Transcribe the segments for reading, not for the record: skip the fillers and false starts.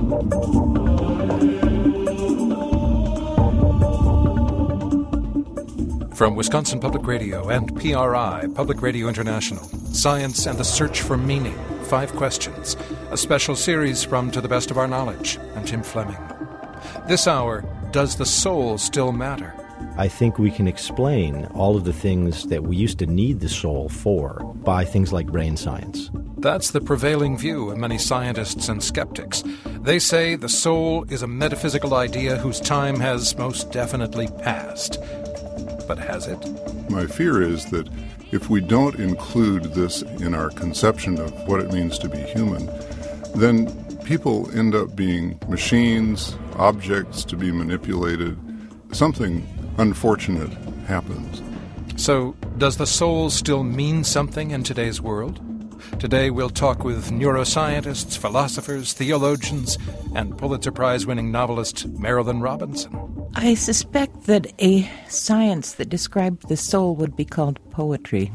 From Wisconsin Public Radio and PRI, Public Radio International, Science and the Search for Meaning, 5 Questions, a special series from To the Best of Our Knowledge. I'm Jim Fleming. This hour, does the soul still matter? I think we can explain all of the things that we used to need the soul for by things like brain science. That's the prevailing view of many scientists and skeptics. They say the soul is a metaphysical idea whose time has most definitely passed. But has it? My fear is that if we don't include this in our conception of what it means to be human, then people end up being machines, objects to be manipulated. Something unfortunate happens. So, does the soul still mean something in today's world? Today we'll talk with neuroscientists, philosophers, theologians, and Pulitzer Prize-winning novelist Marilynne Robinson. I suspect that a science that described the soul would be called poetry.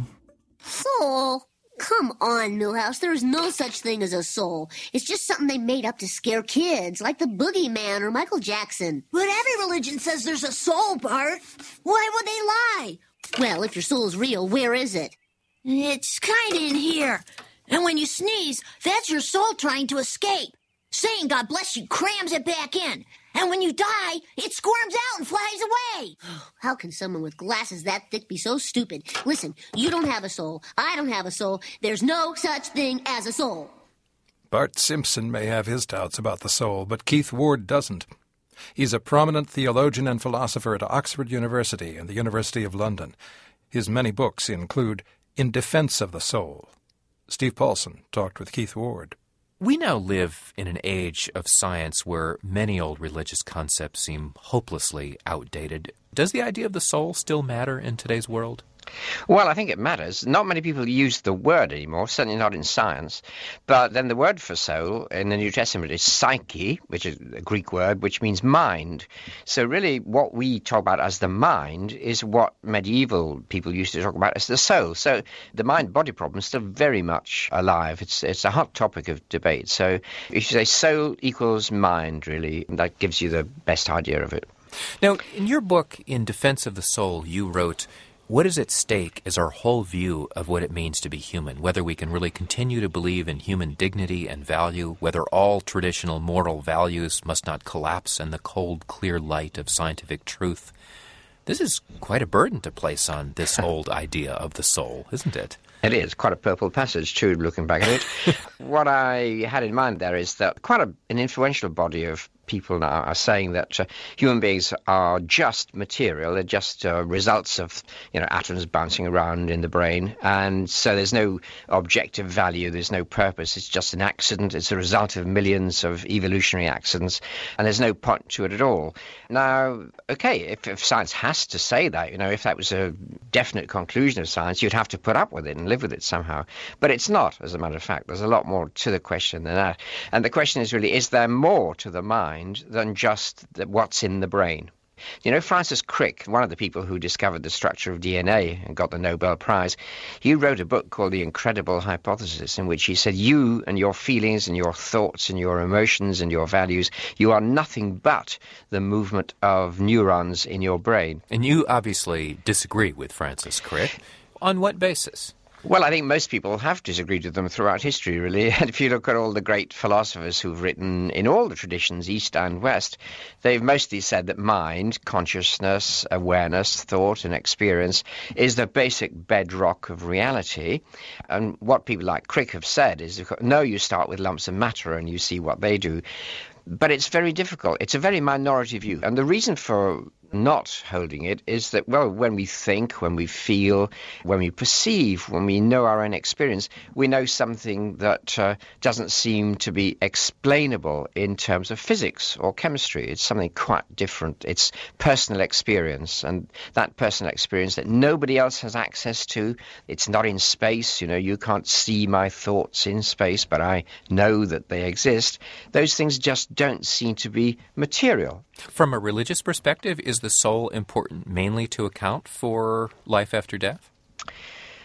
Soul? Come on, Milhouse. There is no such thing as a soul. It's just something they made up to scare kids, like the Boogeyman or Michael Jackson. But every religion says there's a soul, Bart. Why would they lie? Well, if your soul's real, where is it? It's kind of in here. And when you sneeze, that's your soul trying to escape. Saying God bless you crams it back in. And when you die, it squirms out and flies away. How can someone with glasses that thick be so stupid? Listen, you don't have a soul. I don't have a soul. There's no such thing as a soul. Bart Simpson may have his doubts about the soul, but Keith Ward doesn't. He's a prominent theologian and philosopher at Oxford University and the University of London. His many books include In Defense of the Soul. Steve Paulson talked with Keith Ward. We now live in an age of science where many old religious concepts seem hopelessly outdated. Does the idea of the soul still matter in today's world? Well, I think it matters. Not many people use the word anymore, certainly not in science. But then the word for soul in the New Testament is psyche, which is a Greek word, which means mind. So really what we talk about as the mind is what medieval people used to talk about as the soul. So the mind-body problem is still very much alive. It's a hot topic of debate. So if you say soul equals mind, really, that gives you the best idea of it. Now, in your book, In Defense of the Soul, you wrote, what is at stake is our whole view of what it means to be human, whether we can really continue to believe in human dignity and value, whether all traditional moral values must not collapse in the cold, clear light of scientific truth. This is quite a burden to place on this old idea of the soul, isn't it? It is quite a purple passage, too, looking back at it. What I had in mind there is that quite an influential body of people now are saying that human beings are just material. They're just results of, atoms bouncing around in the brain. And so there's no objective value. There's no purpose. It's just an accident. It's a result of millions of evolutionary accidents. And there's no point to it at all. Now, okay, if science has to say that, if that was a definite conclusion of science, you'd have to put up with it and live with it somehow. But it's not, as a matter of fact. There's a lot more to the question than that. And the question is really, is there more to the mind than just what's in the brain? Francis Crick, one of the people who discovered the structure of DNA and got the Nobel Prize, he wrote a book called The Incredible Hypothesis, in which he said, you and your feelings and your thoughts and your emotions and your values, you are nothing but the movement of neurons in your brain. And you obviously disagree with Francis Crick. On what basis? Well, I think most people have disagreed with them throughout history, really. And if you look at all the great philosophers who've written in all the traditions, East and West, they've mostly said that mind, consciousness, awareness, thought and experience is the basic bedrock of reality. And what people like Crick have said is, no, you start with lumps of matter and you see what they do. But it's very difficult. It's a very minority view. And the reason for not holding it is that, well, when we think, when we feel, when we perceive, when we know our own experience, we know something that doesn't seem to be explainable in terms of physics or chemistry. It's something quite different. It's personal experience, and that personal experience that nobody else has access to. It's not in space. You can't see my thoughts in space, but I know that they exist. Those things just don't seem to be material. From a religious perspective, is the soul important mainly to account for life after death?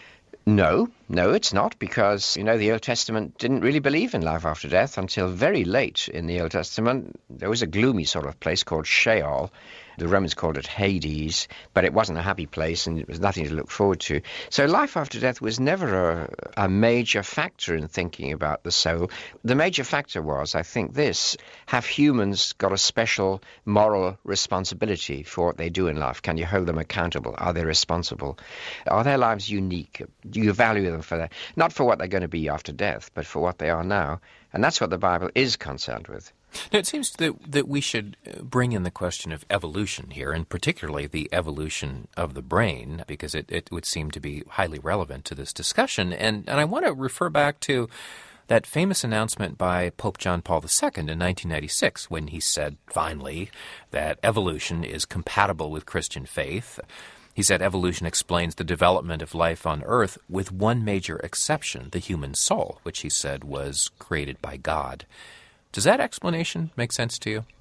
No, it's not, because, the Old Testament didn't really believe in life after death until very late in the Old Testament. There was a gloomy sort of place called Sheol. The Romans called it Hades, but it wasn't a happy place and it was nothing to look forward to. So life after death was never a major factor in thinking about the soul. The major factor was, I think, this: have humans got a special moral responsibility for what they do in life? Can you hold them accountable? Are they responsible? Are their lives unique? Do you value them for that? Not for what they're going to be after death, but for what they are now. And that's what the Bible is concerned with. Now, it seems that we should bring in the question of evolution here, and particularly the evolution of the brain, because it would seem to be highly relevant to this discussion. And I want to refer back to that famous announcement by Pope John Paul II in 1996, when he said, finally, that evolution is compatible with Christian faith. He said evolution explains the development of life on Earth with one major exception, the human soul, which he said was created by God. Does that explanation make sense to you?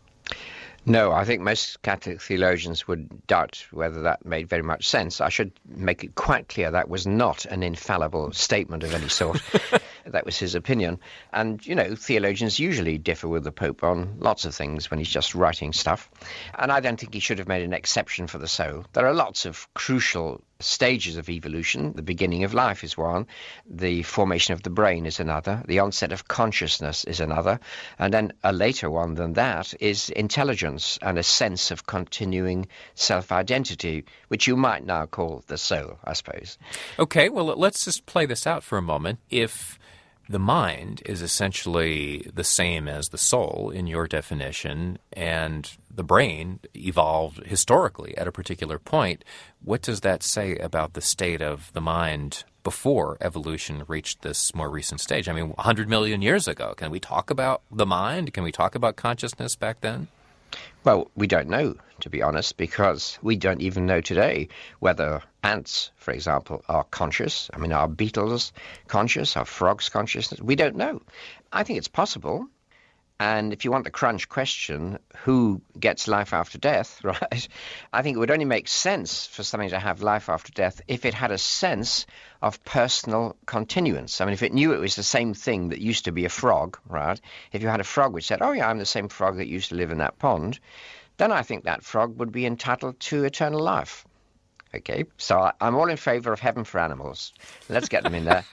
No, I think most Catholic theologians would doubt whether that made very much sense. I should make it quite clear that was not an infallible statement of any sort. That was his opinion. And, theologians usually differ with the Pope on lots of things when he's just writing stuff. And I don't think he should have made an exception for the soul. There are lots of crucial stages of evolution. The beginning of life is one. The formation of the brain is another. The onset of consciousness is another. And then a later one than that is intelligence and a sense of continuing self-identity, which you might now call the soul, I suppose. Okay, well, let's just play this out for a moment. If the mind is essentially the same as the soul in your definition, and the brain evolved historically at a particular point, what does that say about the state of the mind before evolution reached this more recent stage? I mean, 100 million years ago, can we talk about the mind? Can we talk about consciousness back then? Well, we don't know, to be honest, because we don't even know today whether ants, for example, are conscious. I mean, are beetles conscious? Are frogs conscious? We don't know. I think it's possible. And if you want the crunch question, who gets life after death, right? I think it would only make sense for something to have life after death if it had a sense of personal continuance. I mean, if it knew it was the same thing that used to be a frog, right? If you had a frog which said, oh yeah, I'm the same frog that used to live in that pond, then I think that frog would be entitled to eternal life. Okay, so I'm all in favor of heaven for animals. Let's get them in there.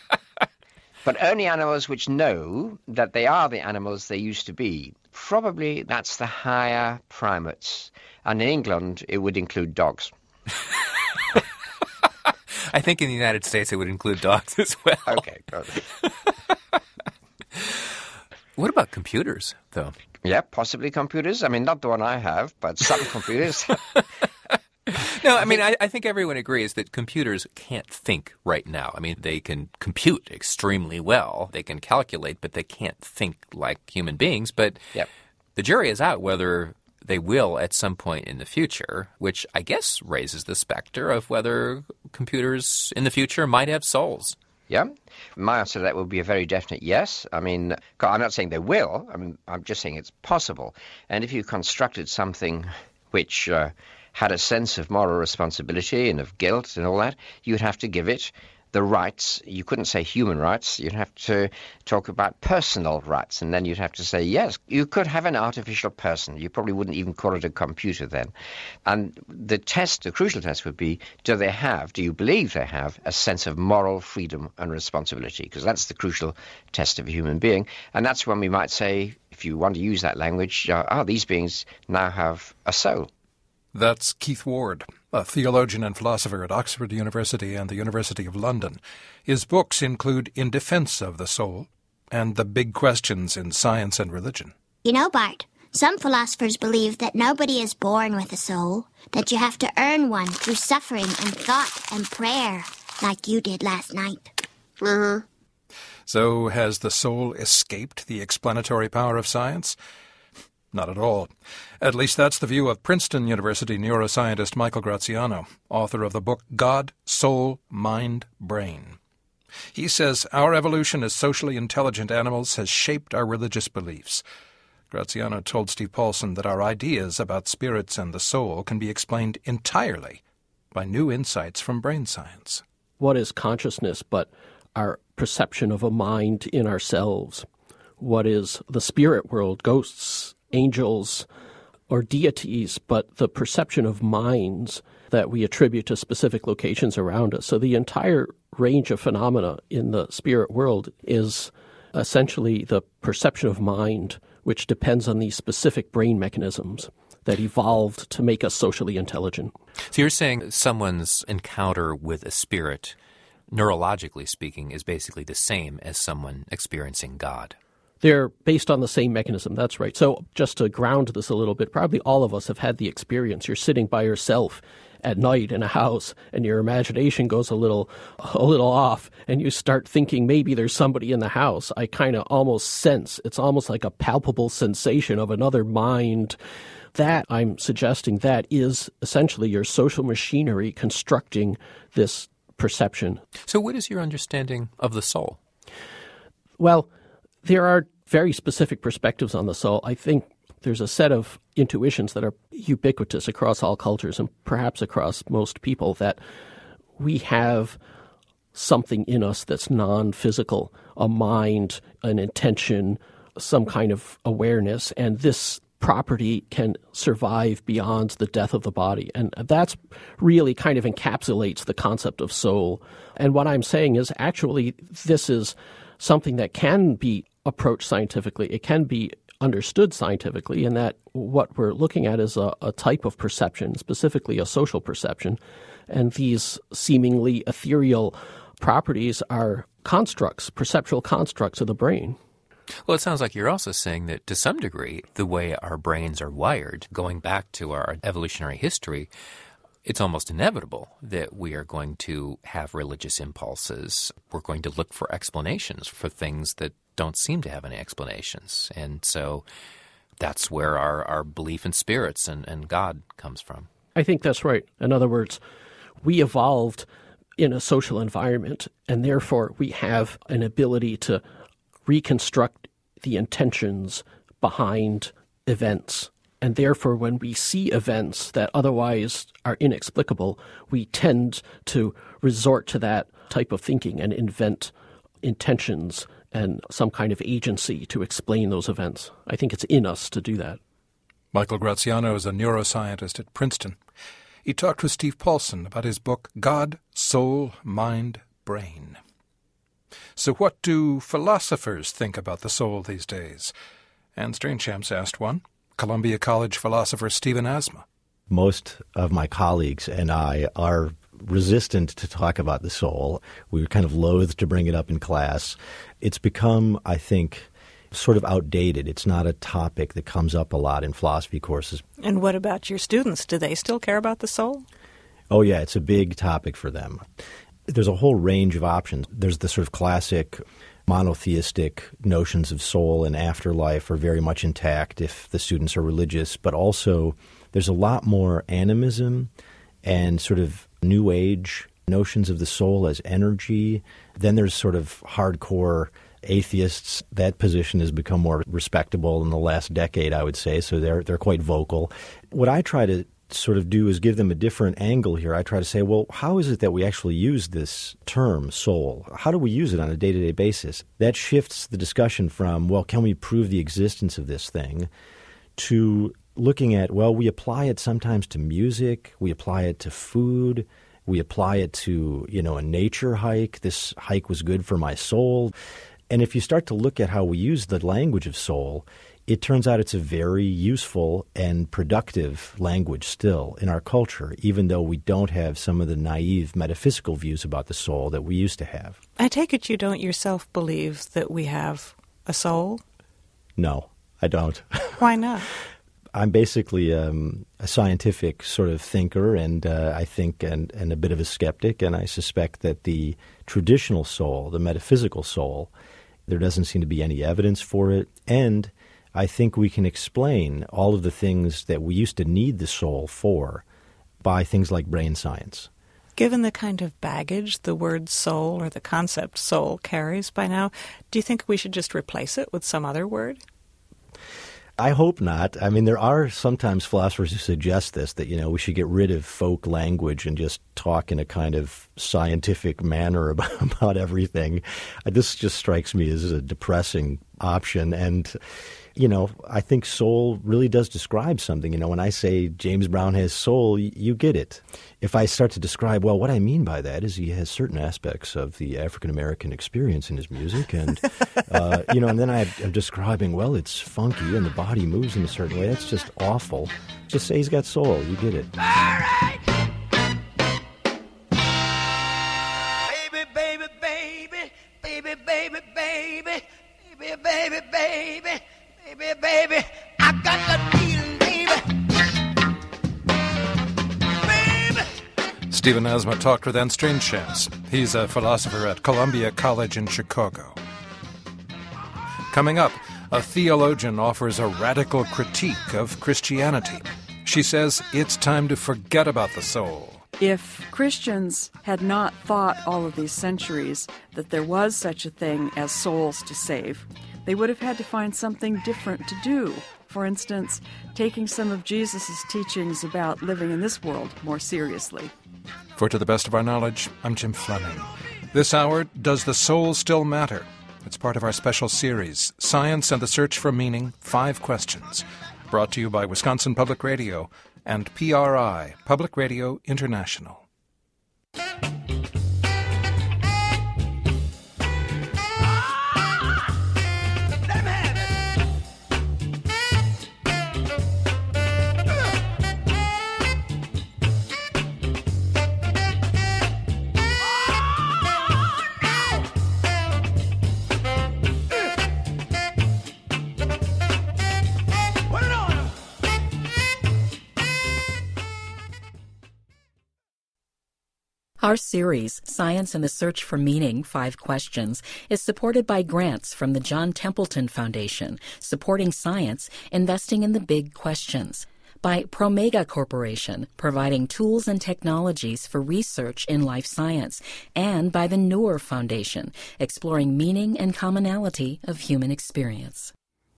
But only animals which know that they are the animals they used to be. Probably that's the higher primates. And in England, it would include dogs. I think in the United States it would include dogs as well. Okay, good. What about computers, though? Yeah, possibly computers. I mean, not the one I have, but some computers. No, I mean, I think everyone agrees that computers can't think right now. I mean, they can compute extremely well. They can calculate, but they can't think like human beings. But yep. The jury is out whether they will at some point in the future, which I guess raises the specter of whether computers in the future might have souls. Yeah. My answer to that would be a very definite yes. I mean, I'm not saying they will. I mean, I'm just saying it's possible. And if you constructed something which had a sense of moral responsibility and of guilt and all that, you'd have to give it the rights. You couldn't say human rights. You'd have to talk about personal rights. And then you'd have to say, yes, you could have an artificial person. You probably wouldn't even call it a computer then. And the test, the crucial test would be, do you believe they have a sense of moral freedom and responsibility? Because that's the crucial test of a human being. And that's when we might say, if you want to use that language, these beings now have a soul. That's Keith Ward, a theologian and philosopher at Oxford University and the University of London. His books include In Defense of the Soul and The Big Questions in Science and Religion. You know, Bart, some philosophers believe that nobody is born with a soul, that you have to earn one through suffering and thought and prayer, like you did last night. Uh-huh. So has the soul escaped the explanatory power of science? Not at all. At least that's the view of Princeton University neuroscientist Michael Graziano, author of the book God, Soul, Mind, Brain. He says our evolution as socially intelligent animals has shaped our religious beliefs. Graziano told Steve Paulson that our ideas about spirits and the soul can be explained entirely by new insights from brain science. what is consciousness but our perception of a mind in ourselves? What is the spirit world, ghosts, angels, or deities, but the perception of minds that we attribute to specific locations around us? So the entire range of phenomena in the spirit world is essentially the perception of mind, which depends on these specific brain mechanisms that evolved to make us socially intelligent. So you're saying someone's encounter with a spirit, neurologically speaking, is basically the same as someone experiencing God. They're based on the same mechanism. That's right. So just to ground this a little bit, probably all of us have had the experience. You're sitting by yourself at night in a house and your imagination goes a little off and you start thinking maybe there's somebody in the house. I kind of almost sense, it's almost like a palpable sensation of another mind. That, I'm suggesting, that is essentially your social machinery constructing this perception. So what is your understanding of the soul? Well, there are very specific perspectives on the soul. I think there's a set of intuitions that are ubiquitous across all cultures and perhaps across most people, that we have something in us that's non-physical, a mind, an intention, some kind of awareness, and this property can survive beyond the death of the body. And that's really kind of encapsulates the concept of soul. And what I'm saying is actually this is something that can be approached scientifically. It can be understood scientifically, in that what we're looking at is a type of perception, specifically a social perception. And these seemingly ethereal properties are constructs, perceptual constructs of the brain. Well, it sounds like you're also saying that to some degree, the way our brains are wired, going back to our evolutionary history, it's almost inevitable that we are going to have religious impulses. We're going to look for explanations for things that don't seem to have any explanations. And so that's where our belief in spirits and God comes from. I think that's right. In other words, we evolved in a social environment, and therefore we have an ability to reconstruct the intentions behind events. And therefore, when we see events that otherwise are inexplicable, we tend to resort to that type of thinking and invent intentions and some kind of agency to explain those events. I think it's in us to do that. Michael Graziano is a neuroscientist at Princeton. He talked with Steve Paulson about his book, God, Soul, Mind, Brain. So what do philosophers think about the soul these days? Anne Strainchamps asked one, Columbia College philosopher Stephen Asma. Most of my colleagues and I are resistant to talk about the soul. We were kind of loath to bring it up in class. It's become, I think, sort of outdated. It's not a topic that comes up a lot in philosophy courses. And what about your students? Do they still care about the soul? Oh, yeah, it's a big topic for them. There's a whole range of options. There's the sort of classic monotheistic notions of soul and afterlife are very much intact if the students are religious, but also there's a lot more animism and sort of New Age notions of the soul as energy. Then there's sort of hardcore atheists. That position has become more respectable in the last decade, I would say, so they're quite vocal. What I try to sort of do is give them a different angle here. I try to say, well, how is it that we actually use this term, soul? How do we use it on a day-to-day basis? That shifts the discussion from, well, can we prove the existence of this thing, to looking at, well, we apply it sometimes to music, we apply it to food, we apply it to, a nature hike. This hike was good for my soul. And if you start to look at how we use the language of soul, it turns out it's a very useful and productive language still in our culture, even though we don't have some of the naive metaphysical views about the soul that we used to have. I take it you don't yourself believe that we have a soul? No, I don't. Why not? I'm basically a scientific sort of thinker, and I think and a bit of a skeptic, and I suspect that the traditional soul, the metaphysical soul, there doesn't seem to be any evidence for it, and I think we can explain all of the things that we used to need the soul for by things like brain science. Given the kind of baggage the word soul or the concept soul carries by now, do you think we should just replace it with some other word? I hope not. I mean, there are sometimes philosophers who suggest this, that, we should get rid of folk language and just talk in a kind of scientific manner about everything. This just strikes me as a depressing option. And, I think soul really does describe something. When I say James Brown has soul, you get it. If I start to describe, what I mean by that is he has certain aspects of the African-American experience in his music. And, and then I'm describing, it's funky and the body moves in a certain way. That's just awful. Just say he's got soul. You get it. All right. Baby, baby, baby, baby, baby, baby, baby, baby, baby. Baby, baby, I got that feeling, baby. Stephen Asma talked with Ernst Strindshams. He's a philosopher at Columbia College in Chicago. Coming up, a theologian offers a radical critique of Christianity. She says it's time to forget about the soul. If Christians had not thought all of these centuries that there was such a thing as souls to save, they would have had to find something different to do. For instance, taking some of Jesus' teachings about living in this world more seriously. For To the Best of Our Knowledge, I'm Jim Fleming. This hour, Does the Soul Still Matter? It's part of our special series, Science and the Search for Meaning, 5 Questions, brought to you by Wisconsin Public Radio and PRI, Public Radio International. Our series, Science and the Search for Meaning, 5 Questions, is supported by grants from the John Templeton Foundation, supporting science, investing in the big questions, by Promega Corporation, providing tools and technologies for research in life science, and by the Noor Foundation, exploring meaning and commonality of human experience.